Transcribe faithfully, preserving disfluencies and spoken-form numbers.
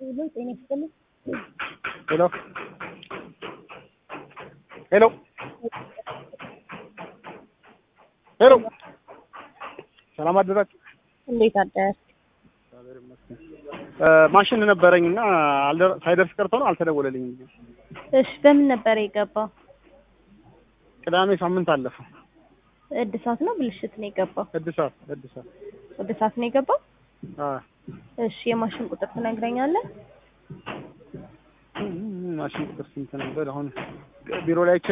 ሄሎ ጤና ይስጥልኝ። ሄሎ ሄሎ ሄሎ ሰላም አደራችሁ። እንዴት አደር? ማሽን ነበረኝና አልደር ሳይደርስ ቀርቶ ነው አልተደወለልኝም። እሺ በምን ነበር የገባው? ቅዳሜ ሳምንት አለፈው። እድሳት ነው ብልሽት ነው የገባው? እድሳት እድሳት እድሳት ነው የገባው? አዎ። እሺ የማሽን ቁጥር ትነግረኛለህ? ማሽን ቁጥር ስንት ነበር? አሁን ቢሮ ላይ